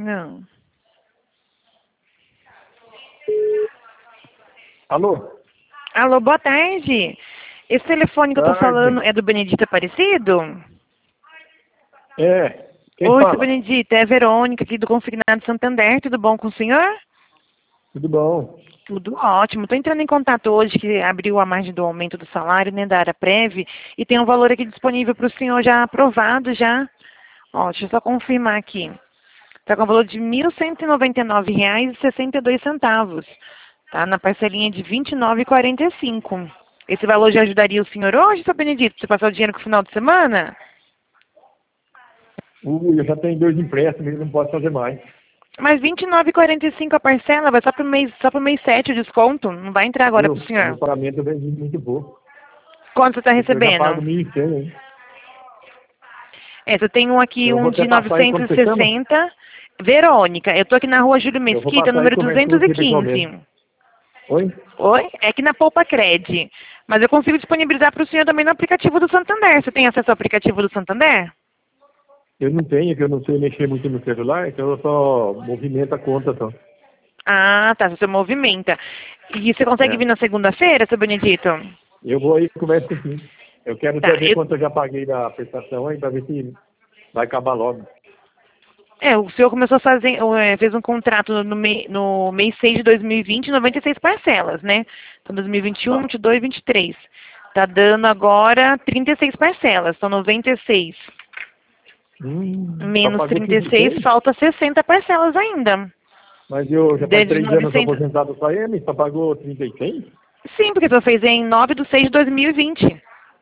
Não. Alô? Alô, boa tarde. Esse telefone que eu tô falando é do Benedito Aparecido? É. Quem Oi, seu fala? Benedito, é a Verônica aqui do Consignado Santander. Tudo bom com o senhor? Tudo bom? Tudo ótimo. Estou entrando em contato hoje que abriu a margem do aumento do salário, né, da área prévia, e tem um valor aqui disponível para o senhor já aprovado já. Ó, deixa eu só confirmar aqui. Está com o valor de R$ 1.199,62. Tá na parcelinha de R$ 29,45. Esse valor já ajudaria o senhor hoje, seu Benedito, para você passar o dinheiro no final de semana? Eu já tenho 2 empréstimos e não posso fazer mais. Mas R$ 29,45 a parcela, vai só pro mês 7 o desconto. Não vai entrar agora pro O senhor. meu pagamento vem muito pouco. Quanto você está Eu já recebendo? pago 1.100, hein? Eu tenho um aqui, Eu vou um até de passar aí quando você chama. 960. Verônica, eu tô aqui na rua Júlio Eu vou Mesquita, passar aí e número converso com você pessoalmente. 215. Oi? Oi? É aqui na Poupa Cred. Mas eu consigo disponibilizar para o senhor também no aplicativo do Santander. Você tem acesso ao aplicativo do Santander? Eu não tenho, que eu não sei mexer muito no celular, então eu só movimento a conta só. Ah, tá, você movimenta. E você consegue É. vir na segunda-feira, seu Benedito? Eu vou aí e converso contigo. Eu quero Tá, saber quanto eu já paguei da prestação aí, para ver se vai acabar logo. o senhor começou a fazer, fez um contrato no mês 6 de 2020, 96 parcelas, né? Então, 2021, Tá. 22 e 23. Tá dando agora 36 parcelas, são 96. Só Menos pagou 36, 36? falta 60 parcelas ainda. Mas eu já faz Desde 3 anos que eu estou 900. aposentado só ele, só pagou 36? Sim, porque você fez em 9 de 6 de 2020.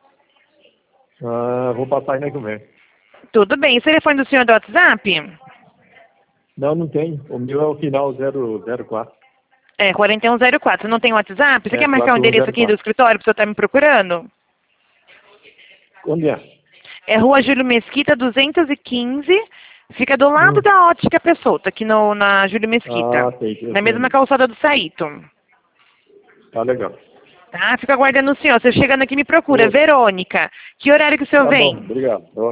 Ah, vou passar aí na conversa. Tudo bem. O telefone do senhor é do WhatsApp? Não, não tem. O meu é o final 004. É, 4104. Não tem WhatsApp? Você É, quer marcar o endereço aqui do 4104. escritório para o senhor estar me procurando? Onde é? É Rua Júlio Mesquita, 215. Fica do lado Hum. da Ótica Peixoto, aqui na Júlio Mesquita. Ah, sei, eu Na sei mesma onde. calçada do Saíto. Tá legal. Tá? Fica aguardando o senhor. Você chegando aqui me procura. Ô, Verônica. Que horário que o senhor tá bom, vem? obrigado. Ó,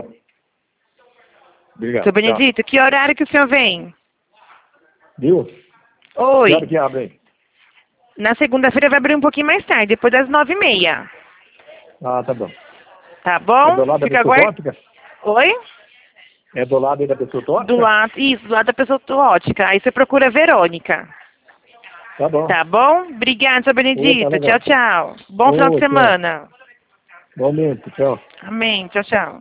Seu obrigado, tchau. Benedito, que horário que o senhor vem? Viu? Que hora Oi. que abre aí? Na segunda-feira vai abrir um pouquinho mais tarde, depois das 9h30. Ah, tá bom. Tá É do bom? lado da Fica pessoa aguardando. tóxica? Oi? É do lado aí da pessoa Do tóxica? lado, isso, do lado da pessoa ótica. Aí você procura a Verônica. Tá bom. Tá bom? Obrigada, seu Ô, tá Benedito. Tchau, legal. tchau. Bom final de Ô, tchau. semana. Igualmente, tchau. Amém. Tchau, tchau.